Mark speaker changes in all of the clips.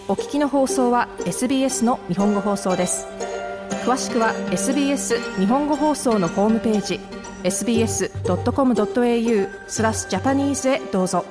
Speaker 1: お聞きの放送は SBS の日本語放送です。詳しくは SBS 日本語放送のホームページ sbs.com.au/Japanese へどうぞ。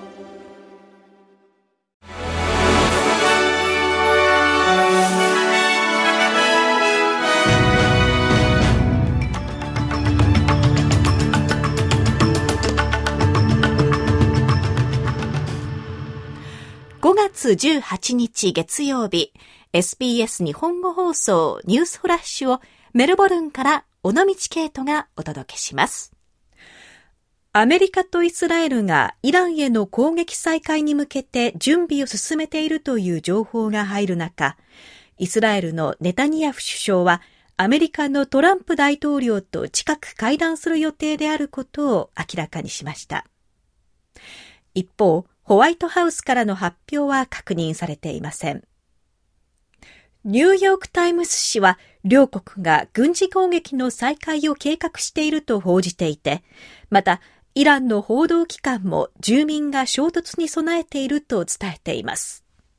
Speaker 2: 5月18日月曜日、SBS 日本語放送ニュースフラッシュをメルボルンから尾道ケイトがお届けします。アメリカとイスラエルがイランへの攻撃再開に向けて準備を進めているという情報が入る中、イスラエルのネタニヤフ首相はアメリカのトランプ大統領と近く会談する予定であることを明らかにしました。一方、ホワイトハウスからの発表は確認されていません。ニューヨークタイムズ紙は両国が軍事攻撃の再開を計画していると報じていて、またイランの報道機関も住民が衝突に備えていると伝えています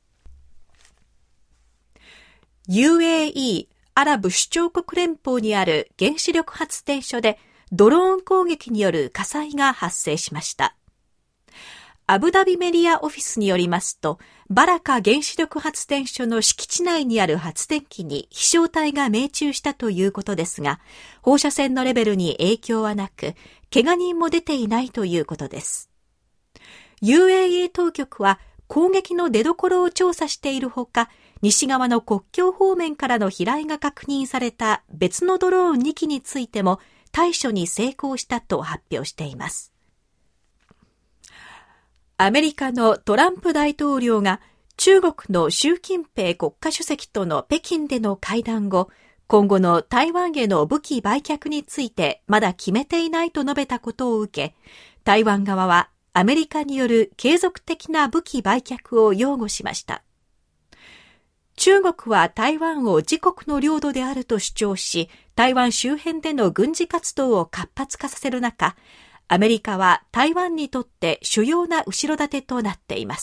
Speaker 2: 。UAE アラブ首長国連邦にある原子力発電所でドローン攻撃による火災が発生しました。アブダビメディアオフィスによりますと、バラカ原子力発電所の敷地内にある発電機に飛翔体が命中したということですが、放射線のレベルに影響はなく、怪我人も出ていないということです。UAE 当局は攻撃の出所を調査しているほか、西側の国境方面からの飛来が確認された別のドローン2機についても対処に成功したと発表しています。アメリカのトランプ大統領が中国の習近平国家主席との北京での会談後、今後の台湾への武器売却についてまだ決めていないと述べたことを受け、台湾側はアメリカによる継続的な武器売却を擁護しました。中国は台湾を自国の領土であると主張し、台湾周辺での軍事活動を活発化させる中、アメリカは台湾にとって主要な後ろ盾となっています。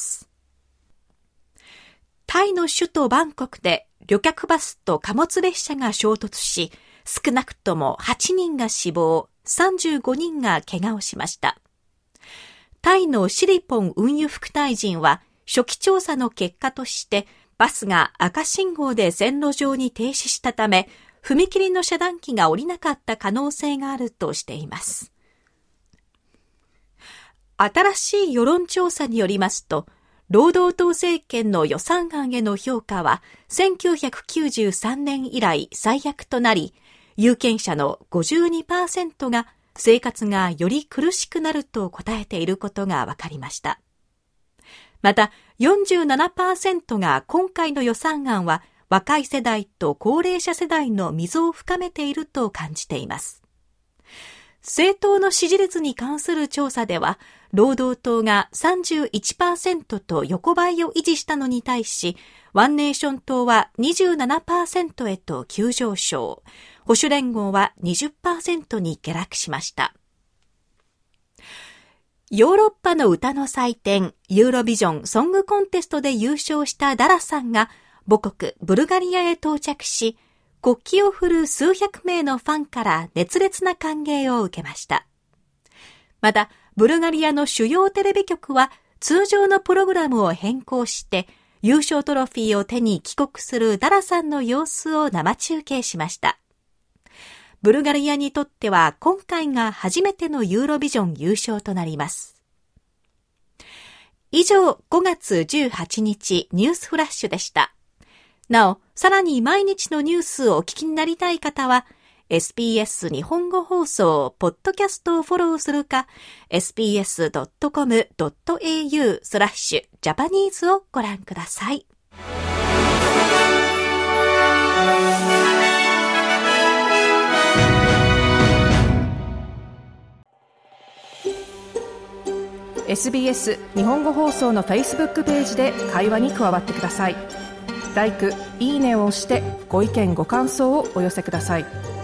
Speaker 2: タイの首都バンコクで旅客バスと貨物列車が衝突し、少なくとも8人が死亡、35人が怪我をしました。タイのシリポン運輸副大臣は初期調査の結果としてバスが赤信号で線路上に停止したため、踏切の遮断機が下りなかった可能性があるとしています。新しい世論調査によりますと、労働党政権の予算案への評価は1993年以来最悪となり、有権者の 52% が生活がより苦しくなると答えていることが分かりました。また 47% が今回の予算案は若い世代と高齢者世代の溝を深めていると感じています。政党の支持率に関する調査では、労働党が 31% と横ばいを維持したのに対し、ワンネーション党は 27% へと急上昇、保守連合は 20% に下落しました。ヨーロッパの歌の祭典、ユーロビジョンソングコンテストで優勝したダラさんが母国ブルガリアへ到着し、国旗を振る数百名のファンから熱烈な歓迎を受けました。また、ブルガリアの主要テレビ局は通常のプログラムを変更して優勝トロフィーを手に帰国するダラさんの様子を生中継しました。ブルガリアにとっては今回が初めてのユーロビジョン優勝となります。以上、5月18日ニュースフラッシュでした。なお、さらに毎日のニュースをお聞きになりたい方は、SBS 日本語放送ポッドキャストをフォローするか、sbs.com.au/Japanese をご覧ください。
Speaker 1: SBS 日本語放送の Facebook ページで会話に加わってください。LIKE、いいねを押してご意見ご感想をお寄せください。